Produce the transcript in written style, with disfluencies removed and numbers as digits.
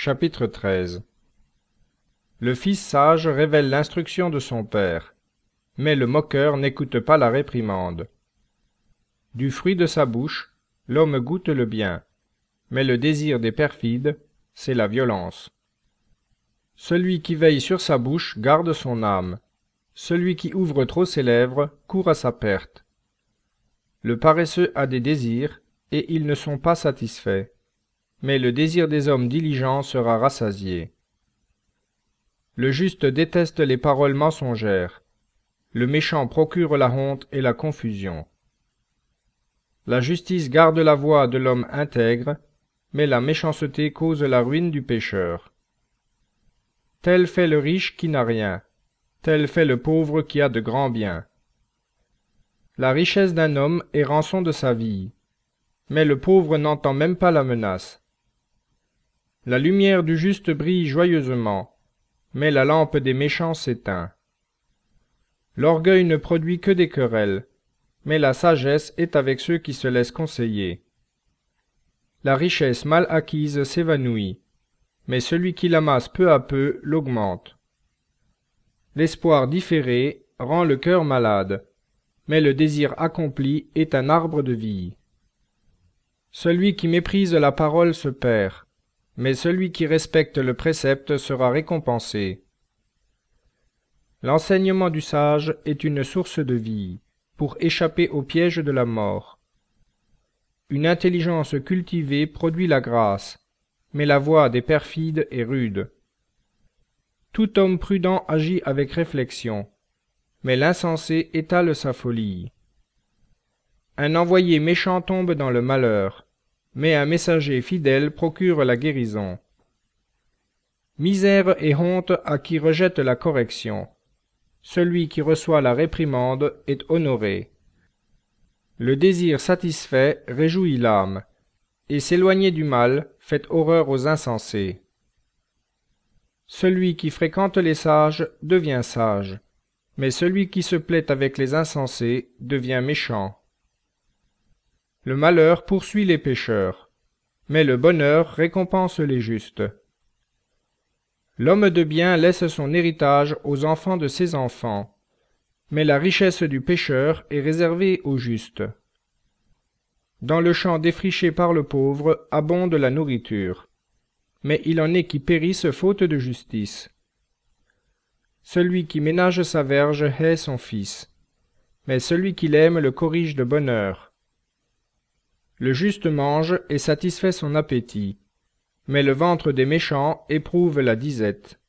Chapitre 13. Le fils sage révèle l'instruction de son père, mais le moqueur n'écoute pas la réprimande. Du fruit de sa bouche, l'homme goûte le bien, mais le désir des perfides, c'est la violence. Celui qui veille sur sa bouche garde son âme, celui qui ouvre trop ses lèvres court à sa perte. Le paresseux a des désirs, et ils ne sont pas satisfaits, mais le désir des hommes diligents sera rassasié. Le juste déteste les paroles mensongères, le méchant procure la honte et la confusion. La justice garde la voie de l'homme intègre, mais la méchanceté cause la ruine du pécheur. Tel fait le riche qui n'a rien, tel fait le pauvre qui a de grands biens. La richesse d'un homme est rançon de sa vie, mais le pauvre n'entend même pas la menace. La lumière du juste brille joyeusement, mais la lampe des méchants s'éteint. L'orgueil ne produit que des querelles, mais la sagesse est avec ceux qui se laissent conseiller. La richesse mal acquise s'évanouit, mais celui qui l'amasse peu à peu l'augmente. L'espoir différé rend le cœur malade, mais le désir accompli est un arbre de vie. Celui qui méprise la parole se perd, mais celui qui respecte le précepte sera récompensé. L'enseignement du sage est une source de vie, pour échapper au piège de la mort. Une intelligence cultivée produit la grâce, mais la voie des perfides est rude. Tout homme prudent agit avec réflexion, mais l'insensé étale sa folie. Un envoyé méchant tombe dans le malheur, mais un messager fidèle procure la guérison. Misère et honte à qui rejette la correction. Celui qui reçoit la réprimande est honoré. Le désir satisfait réjouit l'âme, et s'éloigner du mal fait horreur aux insensés. Celui qui fréquente les sages devient sage, mais celui qui se plaît avec les insensés devient méchant. Le malheur poursuit les pécheurs, mais le bonheur récompense les justes. L'homme de bien laisse son héritage aux enfants de ses enfants, mais la richesse du pécheur est réservée aux justes. Dans le champ défriché par le pauvre abonde la nourriture, mais il en est qui périssent faute de justice. Celui qui ménage sa verge hait son fils, mais celui qui l'aime le corrige de bonne heure. Le juste mange et satisfait son appétit, mais le ventre des méchants éprouve la disette.